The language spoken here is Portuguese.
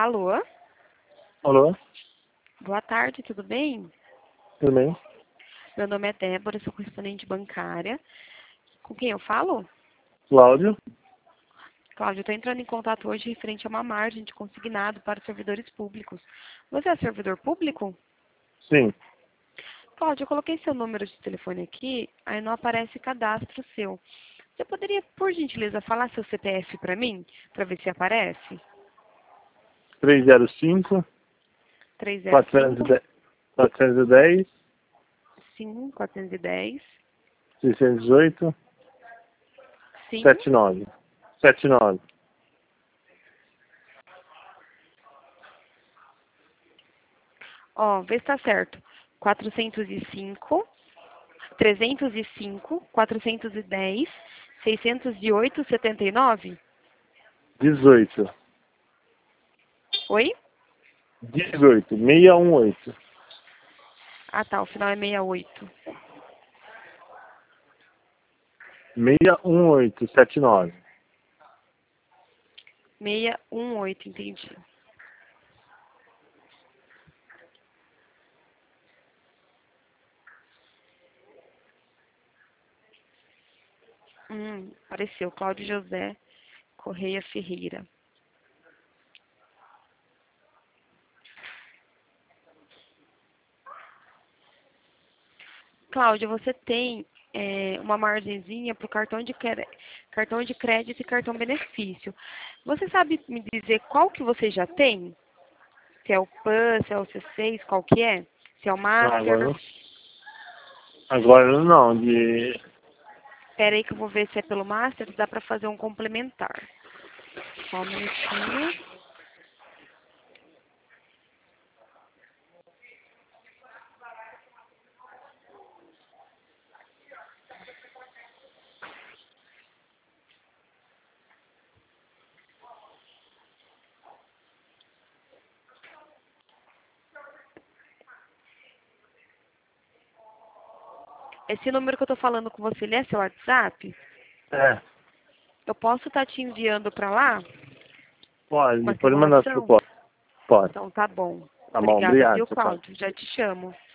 Alô? Alô? Boa tarde, tudo bem? Tudo bem? Meu nome é Débora, sou correspondente bancária. Com quem eu falo? Cláudio? Cláudio, eu estou entrando em contato hoje referente a uma margem de consignado para servidores públicos. Você é servidor público? Sim. Cláudio, eu coloquei seu número de telefone aqui, aí não aparece cadastro seu. Você poderia, por gentileza, falar seu CPF para mim, para ver se aparece? 305 305 410 sim, 410 618 sim. 79. 79. Ó, vê se tá certo. 405 305 410 608 79. 18. Oi? 18. 618. Ah, tá. O final é 68. 618 79. 618, entendi. Apareceu. Cláudio José Correia Ferreira. Cláudia, você tem uma margenzinha para o cartão de crédito e cartão benefício. Você sabe me dizer qual que você já tem? Se é o PAN, se é o C6, qual que é? Se é o Ah, Master? agora não. Espera aí que eu vou ver se é pelo Master, dá para fazer um complementar. Só um minutinho. Esse número que eu tô falando com você, ele é seu WhatsApp? É, Eu posso estar te enviando para lá uma pode mandar simulação? pro pode. Pode. Então tá bom. Tá bom, Obrigada, obrigado. viu, Tchau, tchau. Cláudio? Já te chamo.